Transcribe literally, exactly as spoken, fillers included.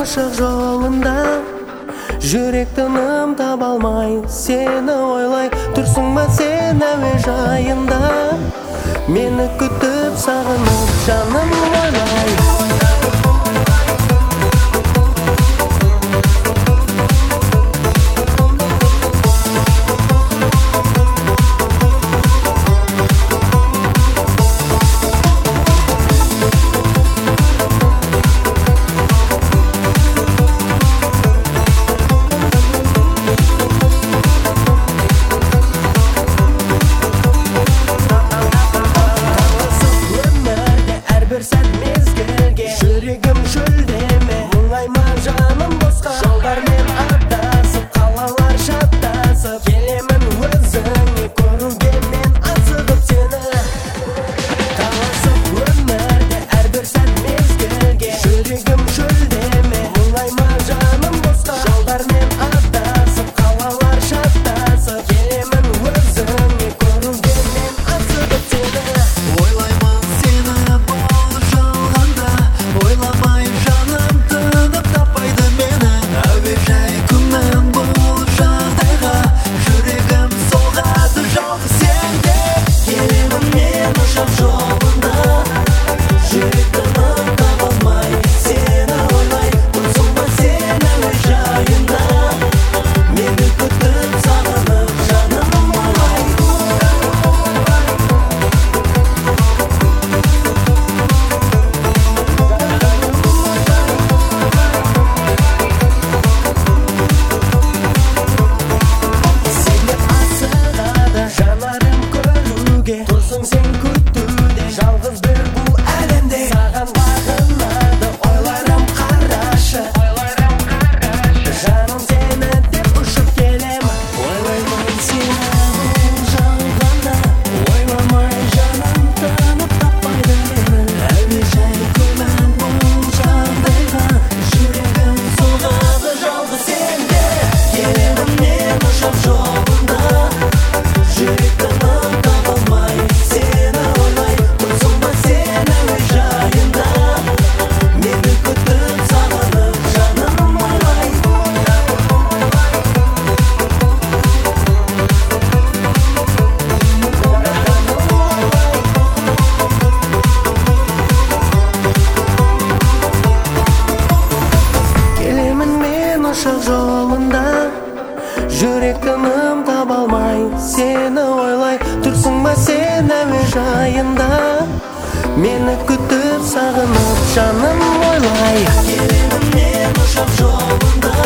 ашық жолында, жүрек тыным таба алмай сені ойлай тұрсың ба сен әуежайында, мені күтіп сағынып жаным ойлай. Жүрегім шөлдеме, мұңайма жаным босқа, жолдармен адасып, қалалар шаттасып, келемін өзіңе көруге мен асығып сені. Таласып өмірде әрбір сәт мезгілге, жүрегім шөлдеме, мұңайма жаным босқа, жолдармен адасып, қалалар шаттасып, келемін өзіңе көруге мен асығып сені. Ойлаймын сені бұл жалғанда, ойламай жаным тынып таппайды мені. Әуежай күннен бұл жағдайға, жүрегім соғады жалғыз сенде. Келемін мен ұшақ жолында, жүрек тыным таба алмай сені ойлай тұрсың ба сен әуежайында, мені күтіп сағынып жаным ойлай. Сені асығады жанарым көруге, тұрсың сен күтуде, жалғыз бір бұл әлемде. Саған бағынады ойларым қарашы, жаным сені деп ұшып келем. Ойлаймын сені бұл жалғанда, ойламай жаным тынып таппайды мені. Әуежай күннен бұл жағдайға, жүрегім соғады жалғыз сенде. Келемін мен ұшақ жолында, жүрек тыным таба алмай сені ойлай тұрсың ба сен әуежайында, мені күтіп сағынып жаным ойлай. Келемін мен ұшақ жолында, жүрек тыным таба алмай сені ойлай тұрсың ба сен әуежайында, мені күтіп сағынып жаным ойлай. Келемін мен ұшақ жолында,